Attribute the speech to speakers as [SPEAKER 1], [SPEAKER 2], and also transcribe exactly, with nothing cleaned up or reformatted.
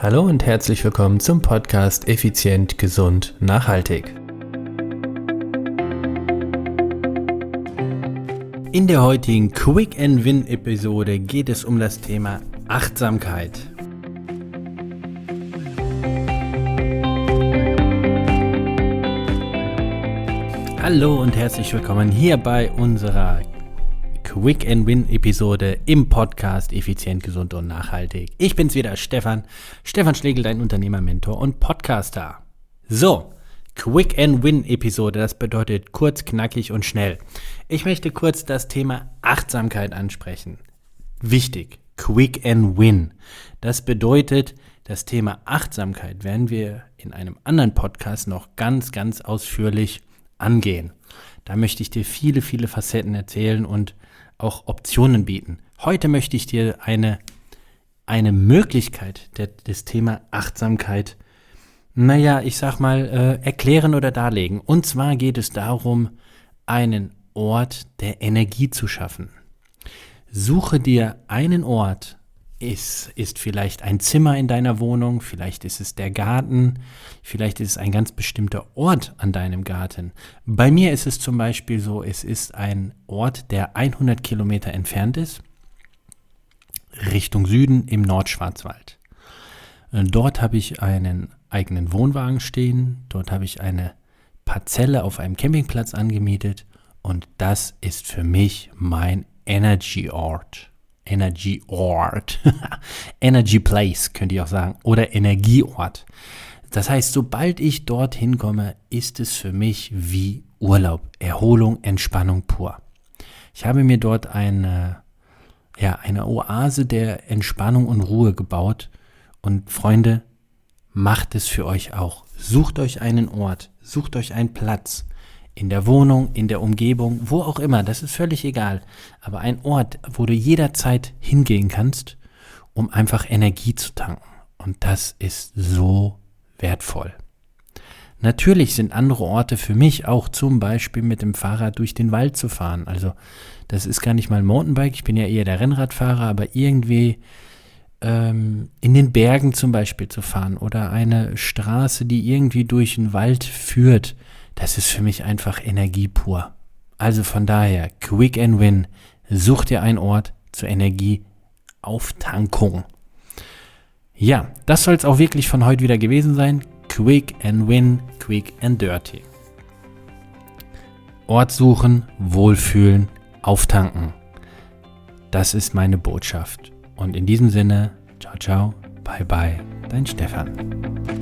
[SPEAKER 1] Hallo und herzlich willkommen zum Podcast Effizient, Gesund, Nachhaltig. In der heutigen Quick and Win Episode geht es um das Thema Achtsamkeit. Hallo und herzlich willkommen hier bei unserer Quick and Win Episode im Podcast Effizient, Gesund und Nachhaltig. Ich bin's wieder, Stefan. Stefan Schlegel, dein Unternehmer, Mentor und Podcaster. So, Quick and Win Episode, das bedeutet kurz, knackig und schnell. Ich möchte kurz das Thema Achtsamkeit ansprechen. Wichtig, Quick and Win. Das bedeutet, das Thema Achtsamkeit werden wir in einem anderen Podcast noch ganz, ganz ausführlich angehen. Da möchte ich dir viele, viele Facetten erzählen und auch Optionen bieten. Heute möchte ich dir eine, eine Möglichkeit der, des Thema Achtsamkeit, naja, ich sag mal, äh, erklären oder darlegen. Und zwar geht es darum, einen Ort der Energie zu schaffen. Suche dir einen Ort. Es ist vielleicht ein Zimmer in deiner Wohnung, vielleicht ist es der Garten, vielleicht ist es ein ganz bestimmter Ort an deinem Garten. Bei mir ist es zum Beispiel so, es ist ein Ort, der hundert Kilometer entfernt ist, Richtung Süden im Nordschwarzwald. Dort habe ich einen eigenen Wohnwagen stehen, dort habe ich eine Parzelle auf einem Campingplatz angemietet und das ist für mich mein Energy Ort. Energy Ort, Energy Place könnt ihr auch sagen, oder Energieort. Das heißt, sobald ich dorthin komme, ist es für mich wie Urlaub, Erholung, Entspannung pur. Ich habe mir dort eine, ja, eine Oase der Entspannung und Ruhe gebaut und Freunde, macht es für euch auch. Sucht euch einen Ort, sucht euch einen Platz. In der Wohnung, in der Umgebung, wo auch immer, das ist völlig egal. Aber ein Ort, wo du jederzeit hingehen kannst, um einfach Energie zu tanken. Und das ist so wertvoll. Natürlich sind andere Orte für mich auch zum Beispiel mit dem Fahrrad durch den Wald zu fahren. Also das ist gar nicht mal ein Mountainbike, ich bin ja eher der Rennradfahrer, aber irgendwie ähm, in den Bergen zum Beispiel zu fahren oder eine Straße, die irgendwie durch den Wald führt. Das ist für mich einfach Energie pur. Also von daher, Quick and Win, such dir einen Ort zur Energieauftankung. Ja, das soll es auch wirklich von heute wieder gewesen sein. Quick and Win, Quick and Dirty. Ort suchen, wohlfühlen, auftanken. Das ist meine Botschaft. Und in diesem Sinne, ciao, ciao, bye, bye, dein Stefan.